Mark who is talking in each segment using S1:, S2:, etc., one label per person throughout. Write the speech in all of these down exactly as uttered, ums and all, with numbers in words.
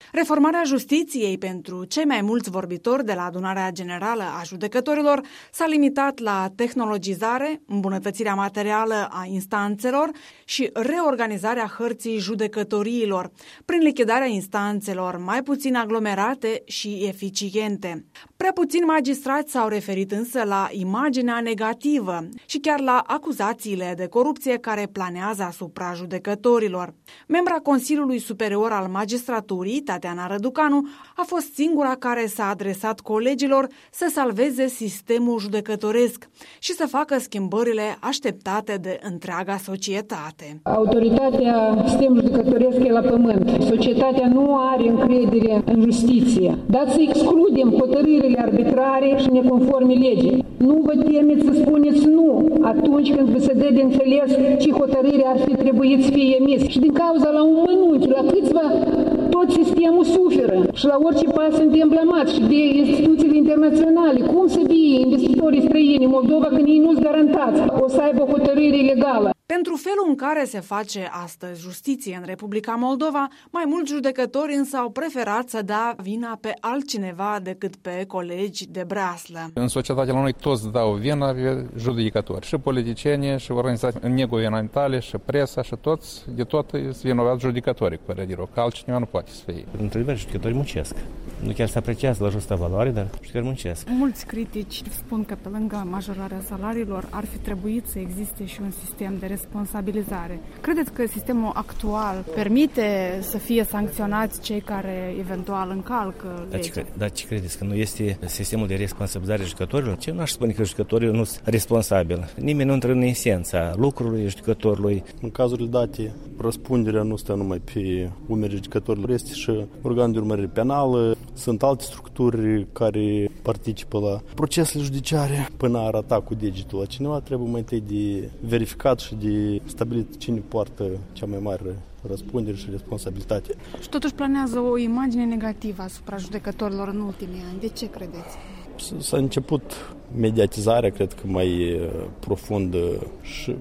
S1: Reformarea justiției pentru cei mai mulți vorbitori de la Adunarea Generală a Judecătorilor s-a limitat la tehnologizare, îmbunătățirea materială a instanțelor și reorganizarea hărții judecătoriilor, prin lichidarea instanțelor mai puțin aglomerate și eficiente. Prea puțini magistrați s-au referit însă la imaginea negativă și chiar la acuzațiile de corupție care planează asupra judecătorilor. Membra Consiliului Superior al Magistraturii, Tatiana Răducanu, a fost singura care s-a adresat colegilor să salveze sistemul judecătoresc și să facă schimbările așteptate de întreaga societate.
S2: Autoritatea sistemului judecătoresc e la pământ. Societatea nu are încredere în justiție. Dați să excludem hotărârile arbitrare și neconforme legii. Nu vă temeți să spuneți nu atunci când vă se dă de înțeles ce hotărâre ar fi trebuit să fie emis. Și din cauza la un mănunchi, la câțiva, tot sistemul suferă și la orice pas suntem blamați și de instituțiile internaționale. Cum să fie investitorii străini în Moldova când ei nu-s garantați o să aibă o hotărâre legală?
S1: Pentru felul în care se face astăzi justiție în Republica Moldova, mai mulți judecători însă au preferat să dea vina pe altcineva decât pe colegi de breaslă.
S3: În societatea la noi toți dau vina pe judecători, și politicieni, și organizații neguvernamentale, și presa, și toți, de tot sunt vinovați judecătorii, cu părerea de rău, că altcineva nu poate să fie.
S4: Într-adevăr, judecătorii muncesc. Nu chiar se apreciază la justa valoare, dar judecătorii muncesc.
S5: Mulți critici spun că pe lângă majorarea salariilor ar fi trebuit să existe și un sistem de responsabilizare. Credeți că sistemul actual permite să fie sancționați cei care eventual încalcă legea?
S4: Dar ce credeți? Că nu este sistemul de responsabilizare a judecătorilor? Ce nu aș spune că judecătorii nu sunt responsabili? Nimeni nu intră în esența lucrului judecătorului.
S6: În cazurile date, răspunderea nu stă numai pe umerii judecătorilor, este și organul de urmărire penală, sunt alte structuri care participă la procesele judiciare. Până a arăta cu degetul la cineva, trebuie mai întâi de verificat și de stabilit cine poartă cea mai mare răspundere și responsabilitate.
S5: Și totuși planează o imagine negativă asupra judecătorilor în ultimii ani. De ce credeți?
S6: S-a început mediatizarea, cred că mai profundă și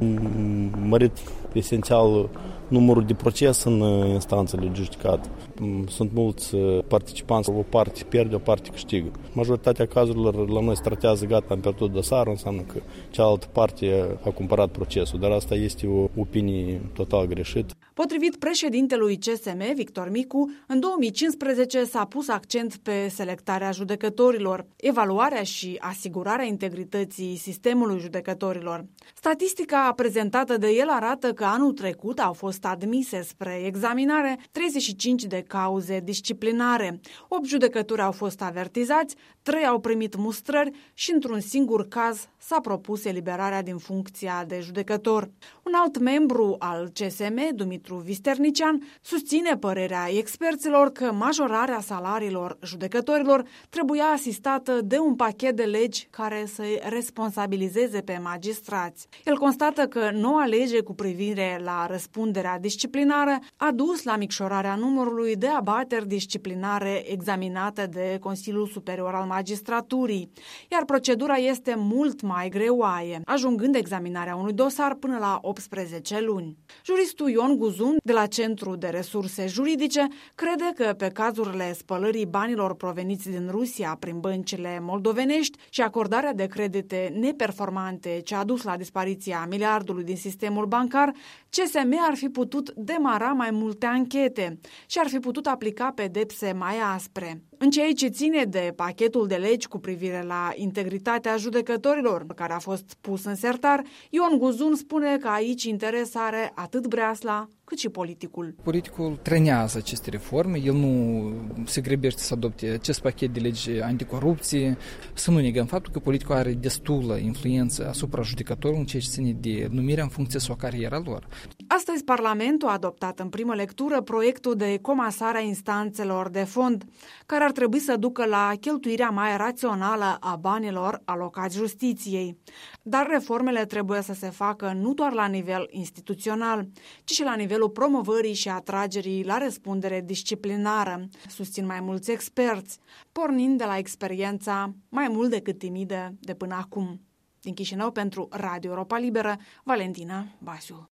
S6: mărit esențial numărul de proces în instanțele de judecat. Sunt mulți participanți, o parte pierde, o parte câștigă. Majoritatea cazurilor la noi se tratează, gata, am pierdut dosarul, înseamnă că cealaltă parte a cumpărat procesul, dar asta este o opinie total greșită.
S1: Potrivit președintelui C S M, Victor Micu, în două mii cincisprezece s-a pus accent pe selectarea judecătorilor, evaluarea și asigurarea integrității sistemului judecătorilor. Statistica prezentată de el arată că anul trecut au fost admise spre examinare treizeci și cinci de cauze disciplinare. opt judecători au fost avertizați, trei au primit mustrări și într-un singur caz s-a propus eliberarea din funcția de judecător. Un alt membru al C S M, Dumitru Visternician, susține părerea experților că majorarea salariilor judecătorilor trebuia asistată de un pachet de legi care să-i responsabilizeze pe magistrați. El constată că noua lege cu privire la răspunderea disciplinară a dus la micșorarea numărului de abateri disciplinare examinate de Consiliul Superior al Magistraturii, iar procedura este mult mai greoaie, ajungând examinarea unui dosar până la optsprezece luni. Juristul Ion Guzun, de la Centru de Resurse Juridice, crede că pe cazurile spălării banilor proveniți din Rusia prin băncile moldovenești și acordarea de credite neperformante ce a dus la dispariția miliardului din sistemul bancar, C S M ar fi putut demara mai multe anchete și ar fi putut aplica pedepse mai aspre. În ceea ce ține de pachetul de legi cu privire la integritatea judecătorilor, care a fost pus în sertar, Ion Guzun spune că aici interes are atât breasla cât și politicul.
S7: Politicul trenează aceste reforme, el nu se grăbește să adopte acest pachet de legi anticorupție. Să nu negăm faptul că politicul are destulă influență asupra judecătorilor în ceea ce ține de numirea în funcție sau cariera lor.
S1: Astăzi Parlamentul a adoptat în primă lectură proiectul de comasare a instanțelor de fond, care ar trebui să ducă la cheltuirea mai rațională a banilor alocați justiției. Dar reformele trebuie să se facă nu doar la nivel instituțional, ci și la nivelul promovării și atragerii la răspundere disciplinară, susțin mai mulți experți, pornind de la experiența mai mult decât timidă de până acum. Din Chișinău pentru Radio Europa Liberă, Valentina Basiu.